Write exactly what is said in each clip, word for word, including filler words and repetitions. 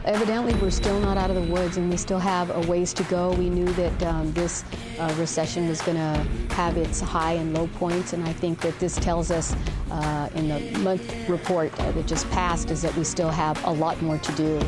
evidently we're still not out of the woods, and we still have a ways to go. We knew that um, this uh, recession was going to have its high and low points, and I think that this tells us uh, in the month report uh, that just passed is that we still have a lot more to do.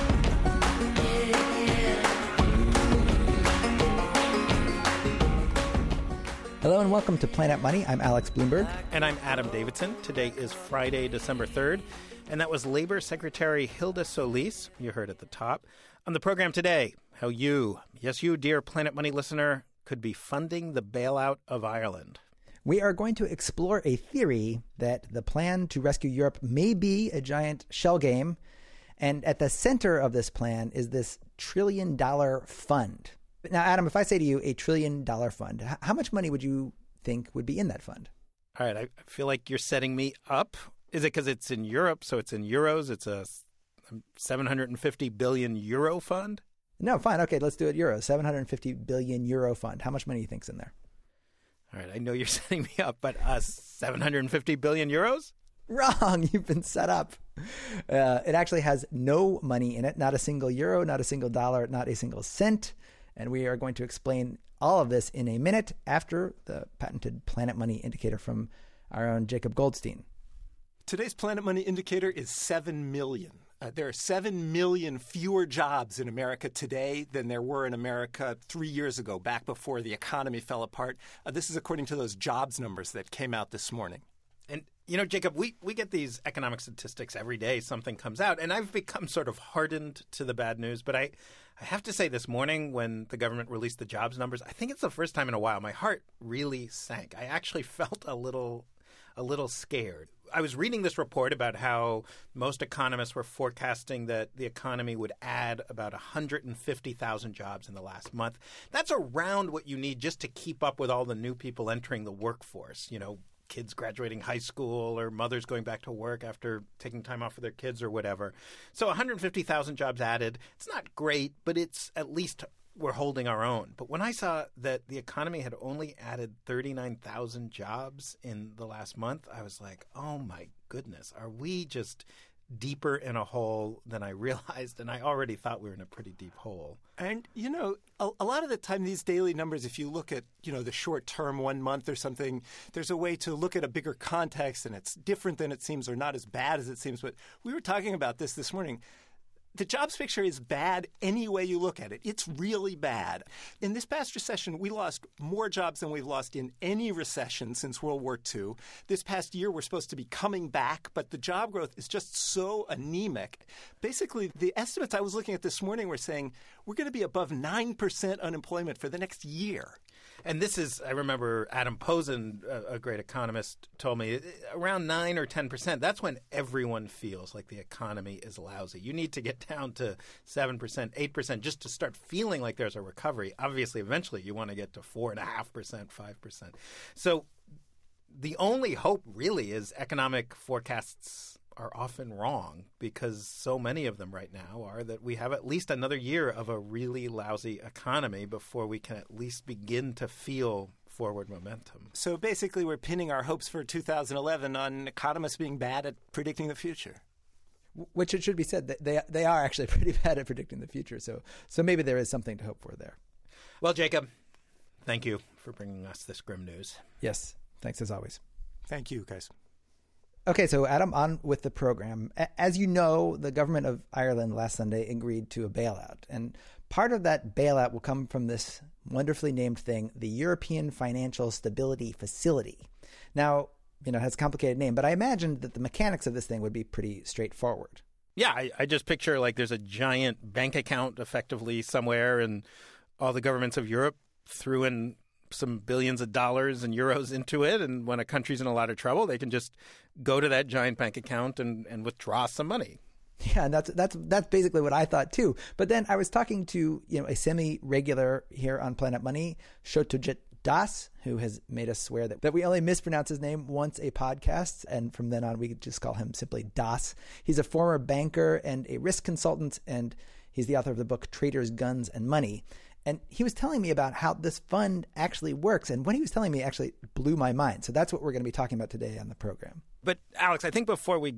Hello and welcome to Planet Money. I'm Alex Bloomberg. And I'm Adam Davidson. Today is Friday, December third, and that was Labor Secretary Hilda Solis, you heard at the top, on the program today, how you, yes you, dear Planet Money listener, could be funding the bailout of Ireland. We are going to explore a theory that the plan to rescue Europe may be a giant shell game, and at the center of this plan is this trillion dollar fund. Now, Adam, if I say to you a trillion dollar fund, how much money would you think would be in that fund? All right. I feel like you're setting me up. Is it because it's in Europe, so it's in euros? It's a seven hundred fifty billion euro fund? No, fine. Okay, let's do it euros. seven hundred fifty billion euro fund. How much money do you think's in there? All right. I know you're setting me up, but uh, seven hundred fifty billion euros? Wrong. You've been set up. Uh, it actually has no money in it. Not a single euro, not a single dollar, not a single cent. And we are going to explain all of this in a minute after the patented Planet Money indicator from our own Jacob Goldstein. Today's Planet Money indicator is seven million. Uh, there are seven million fewer jobs in America today than there were in America three years ago, back before the economy fell apart. Uh, this is according to those jobs numbers that came out this morning. And, you know, Jacob, we, we get these economic statistics every day. Something comes out, and I've become sort of hardened to the bad news. But I, I have to say this morning when the government released the jobs numbers, I think it's the first time in a while my heart really sank. I actually felt a little a little scared. I was reading this report about how most economists were forecasting that the economy would add about one hundred fifty thousand jobs in the last month. That's around what you need just to keep up with all the new people entering the workforce, you know, kids graduating high school or mothers going back to work after taking time off for their kids or whatever. So one hundred fifty thousand jobs added. It's not great, but it's at least we're holding our own. But when I saw that the economy had only added thirty-nine thousand jobs in the last month, I was like, oh my goodness, are we just deeper in a hole than I realized? And I already thought we were in a pretty deep hole. And, you know, a, a lot of the time, these daily numbers, if you look at, you know, the short term, one month or something, there's a way to look at a bigger context, and it's different than it seems or not as bad as it seems. But we were talking about this this morning. The jobs picture is bad any way you look at it. It's really bad. In this past recession, we lost more jobs than we've lost in any recession since World War Two. This past year, we're supposed to be coming back, but the job growth is just so anemic. Basically, the estimates I was looking at this morning were saying we're going to be above nine percent unemployment for the next year. And this is, I remember Adam Posen, a great economist, told me around nine or ten percent. That's when everyone feels like the economy is lousy. You need to get down to seven percent, eight percent just to start feeling like there's a recovery. Obviously, eventually you want to get to four point five percent, five percent. So the only hope really is economic forecasts are often wrong, because so many of them right now are that we have at least another year of a really lousy economy before we can at least begin to feel forward momentum. So basically we're pinning our hopes for two thousand eleven on economists being bad at predicting the future. Which it should be said that they they are actually pretty bad at predicting the future. So so maybe there is something to hope for there. Well, Jacob, thank you for bringing us this grim news. Yes, thanks as always. Thank you, guys. Okay, so Adam, on with the program. As you know, the government of Ireland last Sunday agreed to a bailout. And part of that bailout will come from this wonderfully named thing, the European Financial Stability Facility. Now, you know, it has a complicated name, but I imagine that the mechanics of this thing would be pretty straightforward. Yeah, I, I just picture like there's a giant bank account effectively somewhere, and all the governments of Europe threw in some billions of dollars and euros into it. And when a country's in a lot of trouble, they can just go to that giant bank account and, and withdraw some money. Yeah, and that's that's that's basically what I thought too. But then I was talking to, you know, a semi-regular here on Planet Money, Shotojit Das, who has made us swear that, that we only mispronounce his name once a podcast, and from then on we could just call him simply Das. He's a former banker and a risk consultant, and he's the author of the book Traders, Guns, and Money. And he was telling me about how this fund actually works. And what he was telling me actually blew my mind. So that's what we're going to be talking about today on the program. But, Alex, I think before we get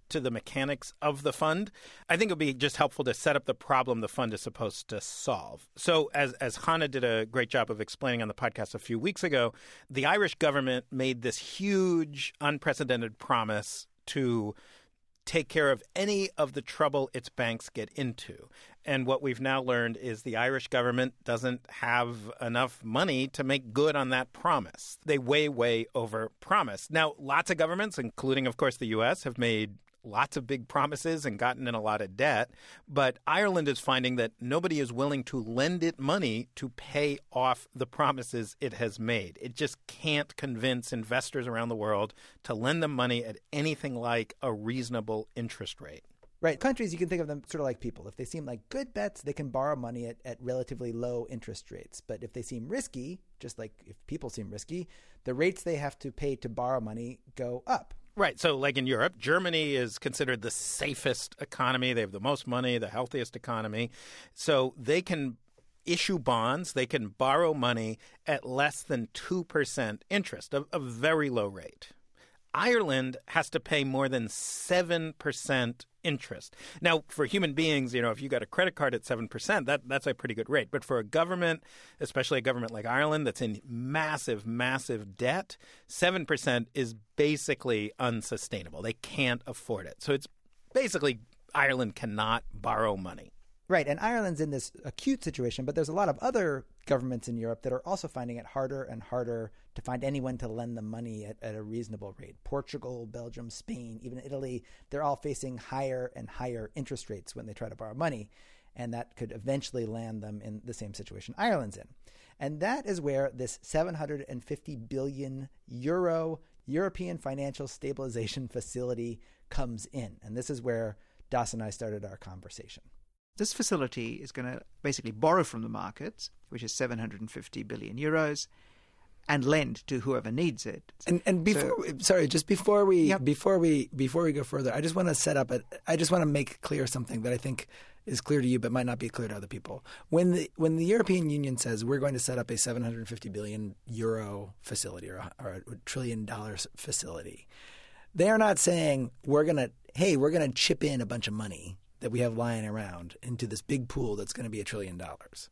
to the mechanics of the fund, I think it would be just helpful to set up the problem the fund is supposed to solve. So as, as Hannah did a great job of explaining on the podcast a few weeks ago, the Irish government made this huge, unprecedented promise to take care of any of the trouble its banks get into. And what we've now learned is the Irish government doesn't have enough money to make good on that promise. They way, way over-promise. Now, lots of governments, including, of course, the U S, have made lots of big promises and gotten in a lot of debt. But Ireland is finding that nobody is willing to lend it money to pay off the promises it has made. It just can't convince investors around the world to lend them money at anything like a reasonable interest rate. Right. Countries, you can think of them sort of like people. If they seem like good bets, they can borrow money at, at relatively low interest rates. But if they seem risky, just like if people seem risky, the rates they have to pay to borrow money go up. Right. So like in Europe, Germany is considered the safest economy. They have the most money, the healthiest economy. So they can issue bonds. They can borrow money at less than two percent interest, a, a very low rate. Ireland has to pay more than seven percent interest. Now, for human beings, you know, if you got a credit card at seven percent, that, that's a pretty good rate. But for a government, especially a government like Ireland that's in massive, massive debt, seven percent is basically unsustainable. They can't afford it. So it's basically Ireland cannot borrow money. Right. And Ireland's in this acute situation, but there's a lot of other governments in Europe that are also finding it harder and harder to find anyone to lend them money at, at a reasonable rate. Portugal, Belgium, Spain, even Italy, they're all facing higher and higher interest rates when they try to borrow money. And that could eventually land them in the same situation Ireland's in. And that is where this seven hundred fifty billion euro European Financial Stabilization Facility comes in. And this is where Das and I started our conversation. This facility is going to basically borrow from the markets, which is seven hundred fifty billion euros, and lend to whoever needs it. And and before, so, sorry, just before we yep. before we before we go further, I just want to set up a, I just want to make clear something that I think is clear to you, but might not be clear to other people. When the when the European Union says we're going to set up a seven hundred fifty billion euro facility or a, or a trillion dollars facility, they are not saying we're going to hey we're going to chip in a bunch of money that we have lying around into this big pool that's going to be a trillion dollars.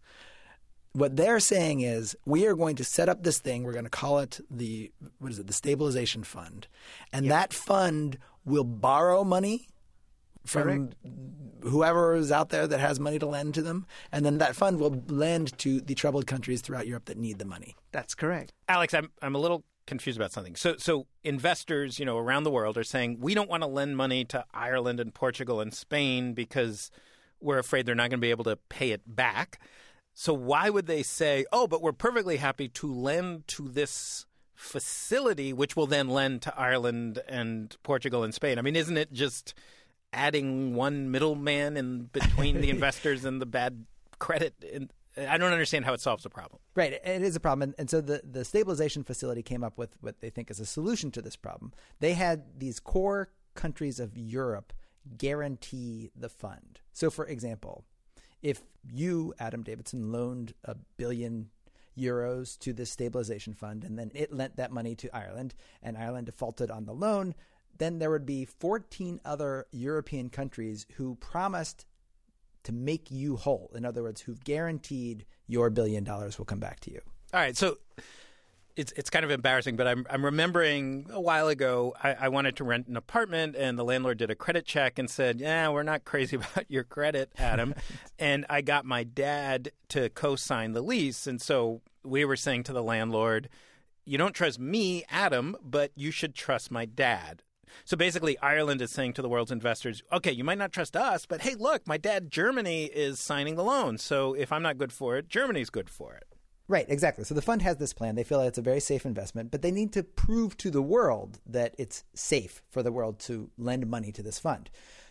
What they're saying is we are going to set up this thing. We're going to call it the what is it? The Stabilization Fund, and yep. that fund will borrow money from Correct. whoever is out there that has money to lend to them, and then that fund will lend to the troubled countries throughout Europe that need the money. That's correct, Alex. I'm I'm a little confused about something. So so investors, you know, around the world are saying we don't want to lend money to Ireland and Portugal and Spain because we're afraid they're not going to be able to pay it back. So why would they say, oh, but we're perfectly happy to lend to this facility, which will then lend to Ireland and Portugal and Spain? I mean, isn't it just adding one middleman in between the investors and the bad credit? I don't understand how it solves the problem. Right. It is a problem. And, and so the, the stabilization facility came up with what they think is a solution to this problem. They had these core countries of Europe guarantee the fund. So, for example, if you, Adam Davidson, loaned a billion euros to this stabilization fund and then it lent that money to Ireland and Ireland defaulted on the loan, then there would be fourteen other European countries who promised to make you whole. In other words, who've guaranteed your billion dollars will come back to you. All right. So it's it's kind of embarrassing, but I'm I'm remembering a while ago I, I wanted to rent an apartment and the landlord did a credit check and said, yeah, we're not crazy about your credit, Adam. And I got my dad to co-sign the lease. And so we were saying to the landlord, you don't trust me, Adam, but you should trust my dad. So basically, Ireland is saying to the world's investors, okay, you might not trust us, but hey, look, my dad, Germany, is signing the loan. So if I'm not good for it, Germany's good for it. Right, exactly. So the fund has this plan. They feel that it's a very safe investment, but they need to prove to the world that it's safe for the world to lend money to this fund.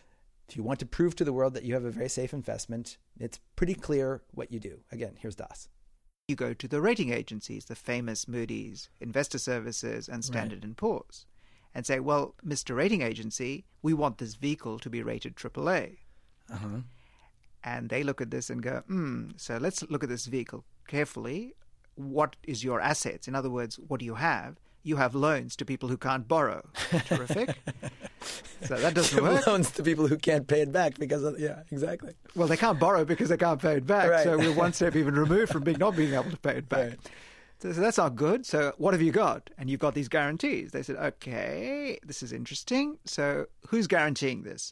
If you want to prove to the world that you have a very safe investment, it's pretty clear what you do. Again, here's Das. You go to the rating agencies, the famous Moody's, Investor Services, and Standard right. and Poor's, and say, well, Mister Rating Agency, we want this vehicle to be rated triple A. Uh-huh. And they look at this and go, hmm, so let's look at this vehicle carefully. What is your assets? In other words, what do you have? you have loans to people who can't borrow. Terrific. So that doesn't Give work. loans to people who can't pay it back because of, yeah, exactly. Well, they can't borrow because they can't pay it back. Right. So we're one step even removed from being not being able to pay it back. Right. So, so that's not good. So what have you got? And you've got these guarantees. They said, okay, this is interesting. So who's guaranteeing this?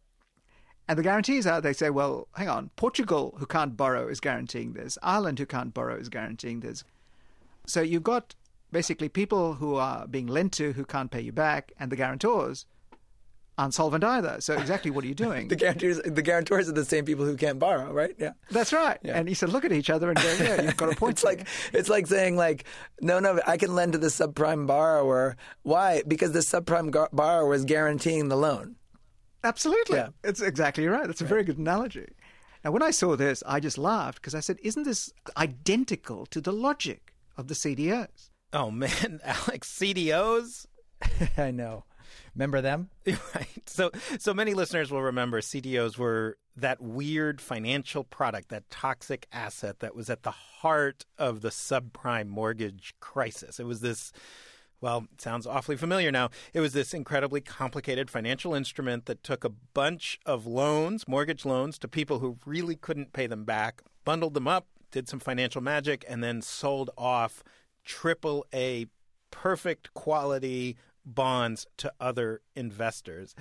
And the guarantees are, they say, well, hang on, Portugal, who can't borrow, is guaranteeing this. Ireland, who can't borrow, is guaranteeing this. So you've got basically people who are being lent to who can't pay you back, and the guarantors aren't solvent either. So exactly what are you doing? The guarantors, the guarantors are the same people who can't borrow, right? Yeah, that's right. Yeah. And he said, look at each other and go, yeah, you've got a point. It's like it's like saying, like, no, no, I can lend to the subprime borrower. Why? Because the subprime gar- borrower is guaranteeing the loan. Absolutely. Yeah. It's exactly right. That's a very good analogy. Now, when I saw this, I just laughed because I said, isn't this identical to the logic of the C D Os? Oh, man, Alex, C D Os? I know. Remember them? Right. So, so many listeners will remember C D Os were that weird financial product, that toxic asset that was at the heart of the subprime mortgage crisis. It was this... Well, it sounds awfully familiar now. It was this incredibly complicated financial instrument that took a bunch of loans, mortgage loans, to people who really couldn't pay them back, bundled them up, did some financial magic, and then sold off triple A perfect quality bonds to other investors.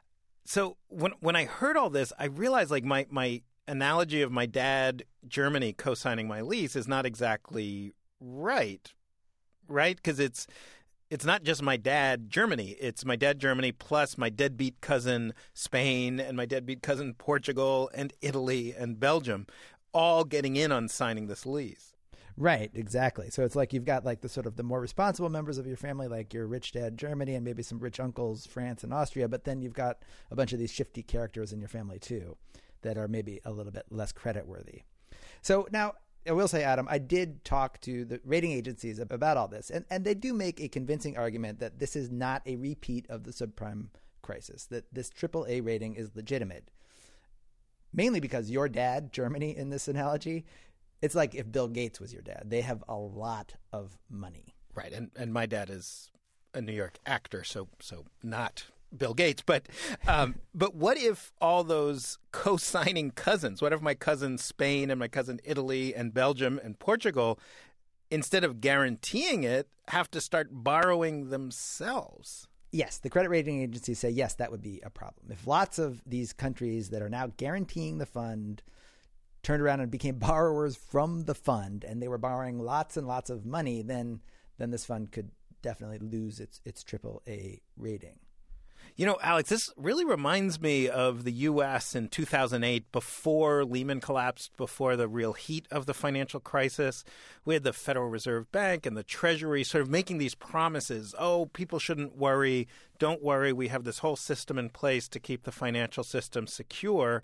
So when when I heard all this, I realized like my, my analogy of my dad, Germany, co-signing my lease is not exactly right, right? Because it's... It's not just my dad, Germany. It's my dad, Germany, plus my deadbeat cousin, Spain, and my deadbeat cousin, Portugal, and Italy, and Belgium, all getting in on signing this lease. Right, exactly. So it's like you've got like the sort of the more responsible members of your family, like your rich dad, Germany, and maybe some rich uncles, France and Austria. But then you've got a bunch of these shifty characters in your family, too, that are maybe a little bit less creditworthy. So now... I will say, Adam, I did talk to the rating agencies about all this, and, and they do make a convincing argument that this is not a repeat of the subprime crisis, that this triple A rating is legitimate. Mainly because your dad, Germany, in this analogy, it's like if Bill Gates was your dad. They have a lot of money. Right, and, and my dad is a New York actor, so so not Bill Gates. But um, but what if all those co-signing cousins, what if my cousin Spain and my cousin Italy and Belgium and Portugal, instead of guaranteeing it, have to start borrowing themselves? Yes, the credit rating agencies say, yes, that would be a problem. If lots of these countries that are now guaranteeing the fund turned around and became borrowers from the fund, and they were borrowing lots and lots of money, then then this fund could definitely lose its its triple A rating. You know, Alex, this really reminds me of the U S in two thousand eight, before Lehman collapsed, before the real heat of the financial crisis. We had the Federal Reserve Bank and the Treasury sort of making these promises. Oh, people shouldn't worry. Don't worry. We have this whole system in place to keep the financial system secure,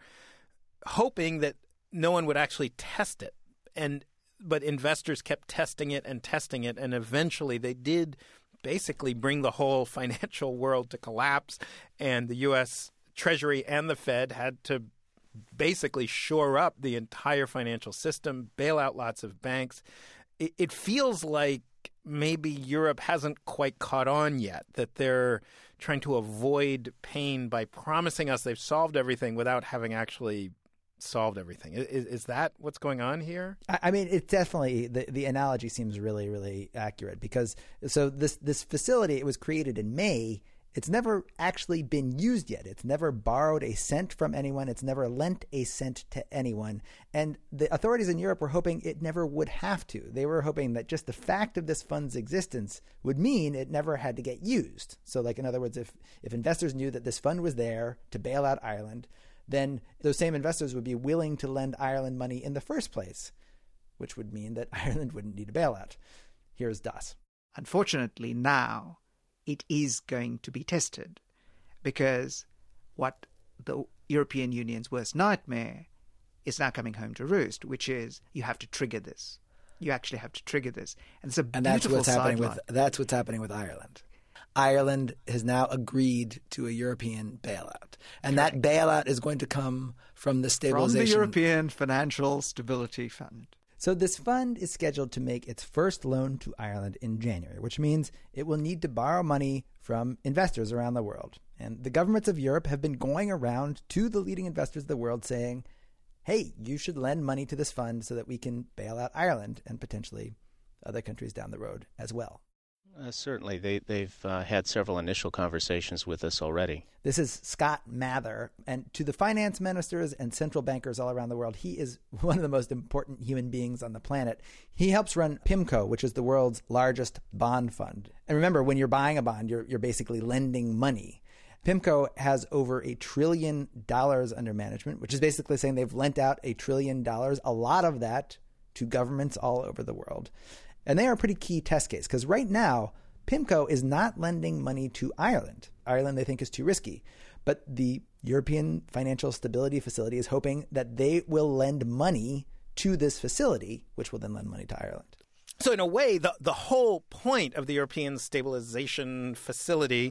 hoping that no one would actually test it. And but investors kept testing it and testing it, and eventually they did basically bring the whole financial world to collapse, and the U S Treasury and the Fed had to basically shore up the entire financial system, bail out lots of banks. It, it feels like maybe Europe hasn't quite caught on yet, that they're trying to avoid pain by promising us they've solved everything without having actually solved everything. Is, is that what's going on here? I mean, it definitely, the, the analogy seems really, really accurate, because so this, this facility, it was created in May. It's never actually been used yet. It's never borrowed a cent from anyone. It's never lent a cent to anyone. And the authorities in Europe were hoping it never would have to. They were hoping that just the fact of this fund's existence would mean it never had to get used. So like, in other words, if, if investors knew that this fund was there to bail out Ireland, then those same investors would be willing to lend Ireland money in the first place, which would mean that Ireland wouldn't need a bailout. Here's Das. Unfortunately, now it is going to be tested, because what the European Union's worst nightmare is now coming home to roost, which is you have to trigger this. You actually have to trigger this. And it's a and that's beautiful what's happening sideline. with that's what's happening with Ireland. Ireland has now agreed to a European bailout. And Correct. that bailout is going to come from the stabilization. From the European Financial Stability Fund. So this fund is scheduled to make its first loan to Ireland in January, which means it will need to borrow money from investors around the world. And the governments of Europe have been going around to the leading investors of the world saying, hey, you should lend money to this fund so that we can bail out Ireland and potentially other countries down the road as well. Uh, certainly. They, they've uh, had several initial conversations with us already. This is Scott Mather. And to the finance ministers and central bankers all around the world, he is one of the most important human beings on the planet. He helps run PIMCO, which is the world's largest bond fund. And remember, when you're buying a bond, you're, you're basically lending money. PIMCO has over a trillion dollars under management, which is basically saying they've lent out a trillion dollars, a lot of that to governments all over the world. And they are a pretty key test case because right now, PIMCO is not lending money to Ireland. Ireland, they think, is too risky. But the European Financial Stability Facility is hoping that they will lend money to this facility, which will then lend money to Ireland. So in a way, the, the whole point of the European Stabilization Facility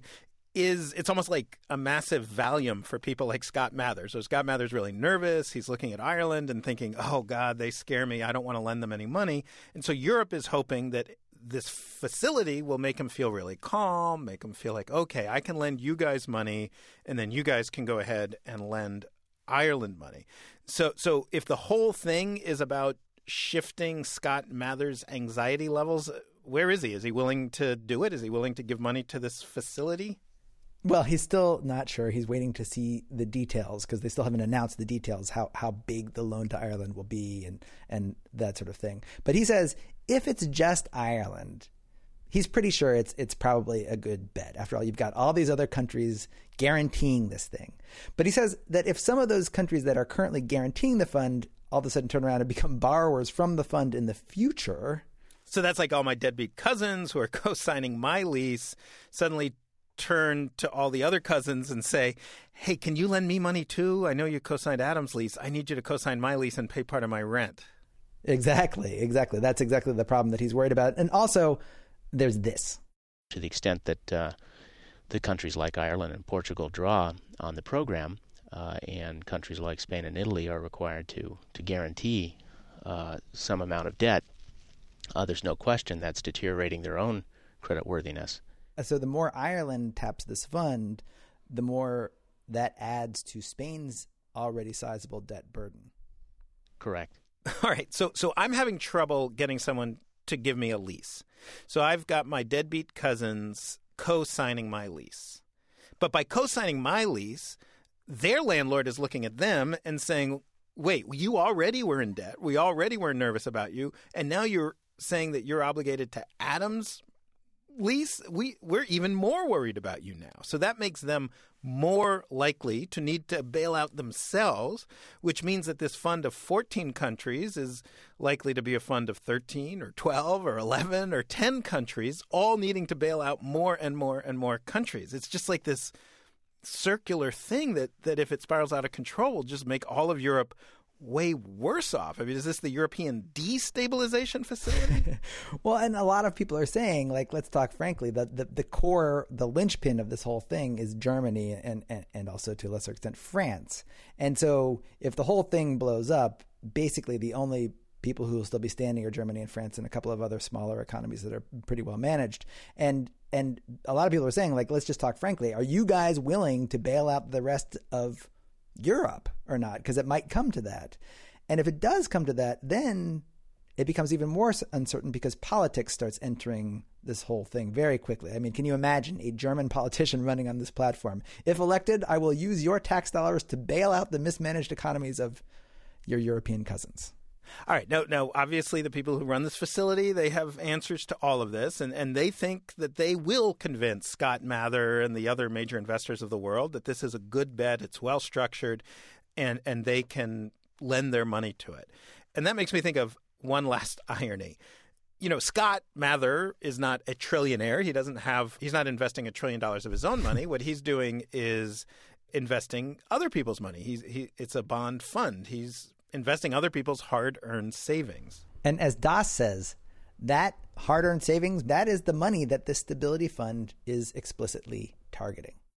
is it's almost like a massive Valium for people like Scott Mather. So Scott Mather's really nervous. He's looking at Ireland and thinking, oh, God, they scare me. I don't want to lend them any money. And so Europe is hoping that this facility will make him feel really calm, make him feel like, okay, I can lend you guys money, and then you guys can go ahead and lend Ireland money. So, so if the whole thing is about shifting Scott Mather's anxiety levels, where is he? Is he willing to do it? Is he willing to give money to this facility? Well, he's still not sure. He's waiting to see the details because they still haven't announced the details, how how big the loan to Ireland will be and, and that sort of thing. But he says if it's just Ireland, he's pretty sure it's it's probably a good bet. After all, you've got all these other countries guaranteeing this thing. But he says that if some of those countries that are currently guaranteeing the fund all of a sudden turn around and become borrowers from the fund in the future. So that's like all my deadbeat cousins who are co-signing my lease suddenly turn to all the other cousins and say, hey, can you lend me money too? I know you co-signed Adam's lease. I need you to co-sign my lease and pay part of my rent. Exactly, exactly. That's exactly the problem that he's worried about. And also, there's this. To the extent that uh, the countries like Ireland and Portugal draw on the program, uh, and countries like Spain and Italy are required to, to guarantee uh, some amount of debt, uh, there's no question that's deteriorating their own creditworthiness. So the more Ireland taps this fund, the more that adds to Spain's already sizable debt burden. Correct. All right. So so I'm having trouble getting someone to give me a lease. So I've got my deadbeat cousins co-signing my lease. But by co-signing my lease, their landlord is looking at them and saying, wait, you already were in debt. We already were nervous about you. And now you're saying that you're obligated to Adam's lease, we, we're even more worried about you now. So that makes them more likely to need to bail out themselves, which means that this fund of fourteen countries is likely to be a fund of thirteen or twelve or eleven or ten countries, all needing to bail out more and more and more countries. It's just like this circular thing that, that if it spirals out of control, will just make all of Europe way worse off. I mean, is this the European destabilization facility? Well, and a lot of people are saying, like, let's talk frankly, that the, the core, the linchpin of this whole thing is Germany and, and, and also to a lesser extent France. And so if the whole thing blows up, basically the only people who will still be standing are Germany and France and a couple of other smaller economies that are pretty well managed. And and a lot of people are saying, like, let's just talk frankly, are you guys willing to bail out the rest of Europe or not? Because it might come to that. And if it does come to that, then it becomes even more uncertain because politics starts entering this whole thing very quickly. I mean, can you imagine a German politician running on this platform? If elected, I will use your tax dollars to bail out the mismanaged economies of your European cousins. All right. Now, now, obviously, the people who run this facility, they have answers to all of this, and, and they think that they will convince Scott Mather and the other major investors of the world that this is a good bet, it's well-structured, and, and they can lend their money to it. And that makes me think of one last irony. You know, Scott Mather is not a trillionaire. He doesn't have – he's not investing a trillion dollars of his own money. What he's doing is investing other people's money. He's he, It's a bond fund. He's – investing other people's hard-earned savings. And as Das says, that hard-earned savings, that is the money that the Stability Fund is explicitly targeting.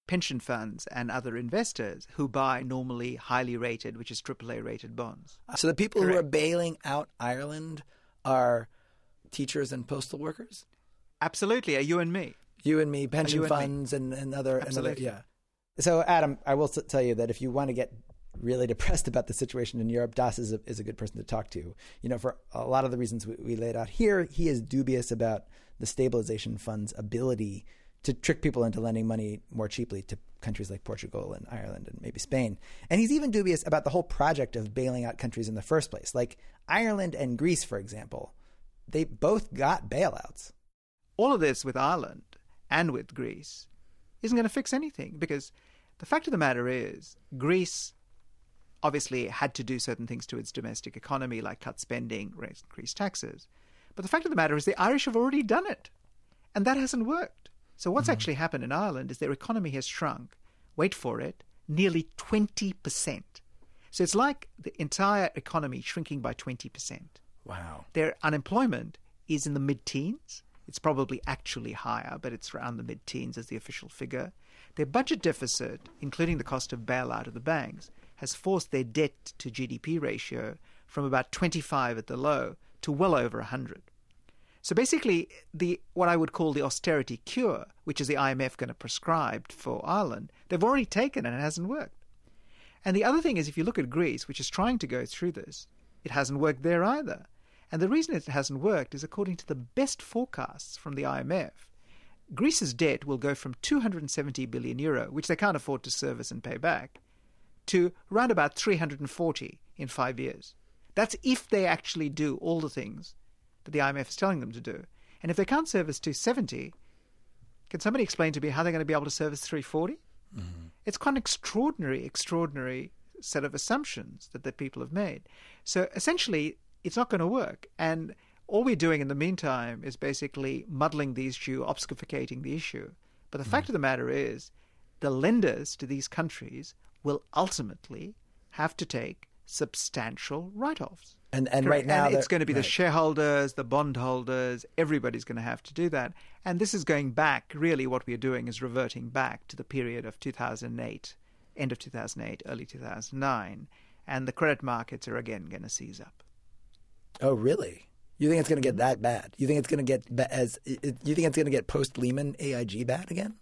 pension funds and other investors who buy normally highly rated, which is triple A rated bonds. So the people Correct. who are bailing out Ireland are teachers and postal workers? Absolutely, are you and me. You and me, pension you and funds and, and other, and other, Absolutely. yeah. So Adam, I will s- tell you that if you want to get really depressed about the situation in Europe, Das is a, is a good person to talk to. You know, for a lot of the reasons we, we laid out here, he is dubious about the stabilization fund's ability to trick people into lending money more cheaply to countries like Portugal and Ireland and maybe Spain. And he's even dubious about the whole project of bailing out countries in the first place. Like Ireland and Greece, for example, they both got bailouts. All of this with Ireland and with Greece isn't going to fix anything, because the fact of the matter is Greece obviously had to do certain things to its domestic economy, like cut spending, raise, increase taxes. But the fact of the matter is the Irish have already done it, and that hasn't worked. So what's mm-hmm. actually happened in Ireland is their economy has shrunk, wait for it, nearly twenty percent. So it's like the entire economy shrinking by twenty percent. Wow. Their unemployment is in the mid-teens. It's probably actually higher, but it's around the mid-teens as the official figure. Their budget deficit, including the cost of bailout of the banks, has forced their debt to G D P ratio from about twenty-five at the low to well over one hundred. So basically, the what I would call the austerity cure, which is the I M F going to prescribe for Ireland, they've already taken and it hasn't worked. And the other thing is, if you look at Greece, which is trying to go through this, it hasn't worked there either. And the reason it hasn't worked is, according to the best forecasts from the I M F, Greece's debt will go from two hundred seventy billion euro, which they can't afford to service and pay back, to around about three hundred forty in five years. That's if they actually do all the things that the I M F is telling them to do. And if they can't service two hundred seventy, can somebody explain to me how they're going to be able to service three hundred forty? Mm-hmm. It's quite an extraordinary, extraordinary set of assumptions that the people have made. So essentially, it's not going to work. And all we're doing in the meantime is basically muddling the issue, obfuscating the issue. But the mm-hmm. fact of the matter is, the lenders to these countries will ultimately have to take substantial write-offs. And and Correct. right now, and it's going to be right. the shareholders, the bondholders, everybody's going to have to do that. And this is going back, really what we're doing is reverting back to the period of two thousand eight, end of two thousand eight, early two thousand nine, and the credit markets are again going to seize up. Oh, really? You think it's going to get that bad? You think it's going to get ba- as? You think it's going to get post-Lehman A I G bad again?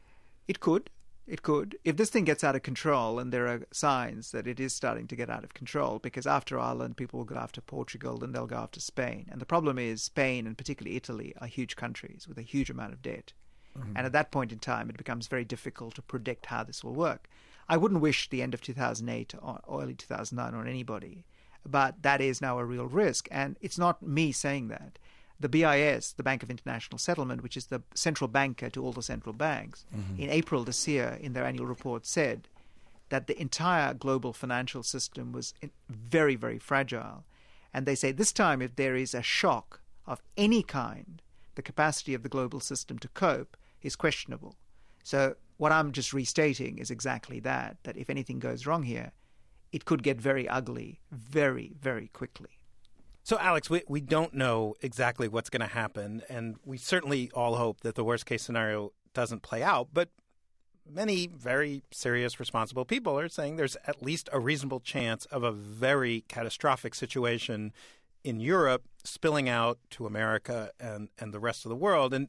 It could. It could. If this thing gets out of control, and there are signs that it is starting to get out of control, because after Ireland, people will go after Portugal, then they'll go after Spain. And the problem is Spain and particularly Italy are huge countries with a huge amount of debt. Mm-hmm. And at that point in time, it becomes very difficult to predict how this will work. I wouldn't wish the end of two thousand eight or early two thousand nine on anybody, but that is now a real risk. And it's not me saying that. The B I S, the Bank of International Settlement, which is the central banker to all the central banks, mm-hmm. in April this year, in their annual report, said that the entire global financial system was very, very fragile. And they say this time, if there is a shock of any kind, the capacity of the global system to cope is questionable. So what I'm just restating is exactly that, that if anything goes wrong here, it could get very ugly very, very quickly. So, Alex, we, we don't know exactly what's going to happen, and we certainly all hope that the worst-case scenario doesn't play out. But many very serious, responsible people are saying there's at least a reasonable chance of a very catastrophic situation in Europe spilling out to America and, and the rest of the world. And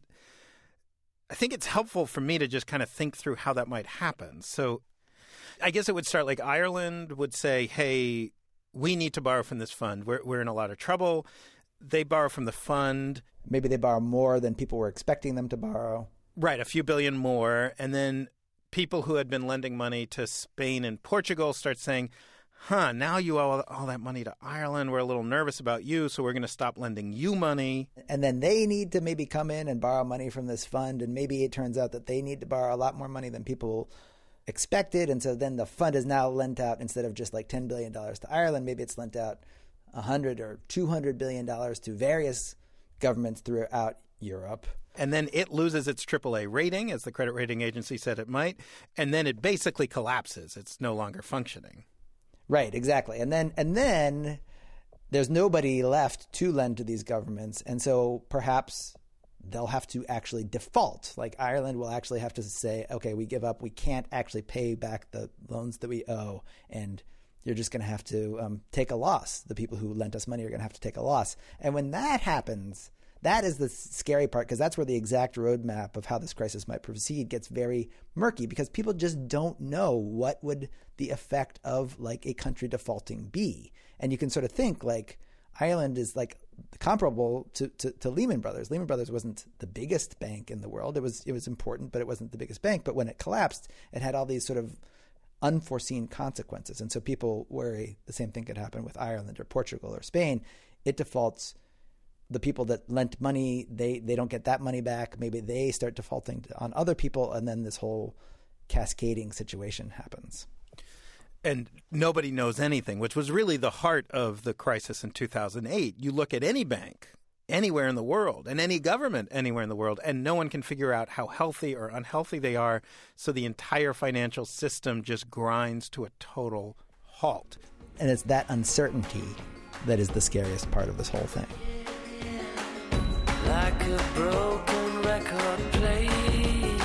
I think it's helpful for me to just kind of think through how that might happen. So I guess it would start like Ireland would say, hey, we need to borrow from this fund. We're we're in a lot of trouble. They borrow from the fund. Maybe they borrow more than people were expecting them to borrow. Right, a few billion more. And then people who had been lending money to Spain and Portugal start saying, huh, now you owe all that money to Ireland. We're a little nervous about you, so we're going to stop lending you money. And then they need to maybe come in and borrow money from this fund. And maybe it turns out that they need to borrow a lot more money than people expected, and so then the fund is now lent out, instead of just like ten billion dollars to Ireland, maybe it's lent out one hundred or two hundred billion dollars to various governments throughout Europe. And then it loses its triple A rating, as the credit rating agency said it might, and then it basically collapses. It's no longer functioning. Right, exactly. And then and then there's nobody left to lend to these governments, and so perhaps they'll have to actually default. Like Ireland will actually have to say, okay, we give up. We can't actually pay back the loans that we owe. And you're just going to have to um, take a loss. The people who lent us money are going to have to take a loss. And when that happens, that is the scary part, because that's where the exact roadmap of how this crisis might proceed gets very murky, because people just don't know what would the effect of like a country defaulting be. And you can sort of think like Ireland is like comparable to, to, to Lehman Brothers. Lehman Brothers wasn't the biggest bank in the world. It was it was important, but it wasn't the biggest bank. But when it collapsed, it had all these sort of unforeseen consequences. And so people worry the same thing could happen with Ireland or Portugal or Spain. It defaults. The people that lent money, they, they don't get that money back. Maybe they start defaulting on other people, and then this whole cascading situation happens. And nobody knows anything, which was really the heart of the crisis in two thousand eight. You look at any bank anywhere in the world and any government anywhere in the world, and no one can figure out how healthy or unhealthy they are. So the entire financial system just grinds to a total halt. And it's that uncertainty that is the scariest part of this whole thing. Like a broken record play,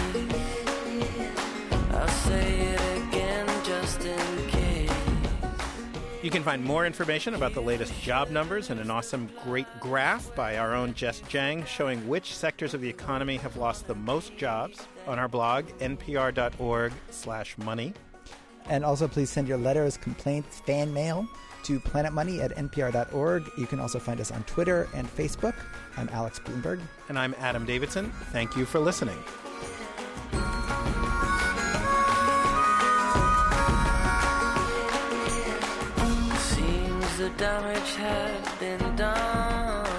I'll say it again just in case. You can find more information about the latest job numbers and an awesome great graph by our own Jess Jiang showing which sectors of the economy have lost the most jobs on our blog, npr.org slash money. And also please send your letters, complaints, fan mail to planetmoney at npr dot org. You can also find us on Twitter and Facebook. I'm Alex Bloomberg. And I'm Adam Davidson. Thank you for listening. Seems the damage has been done.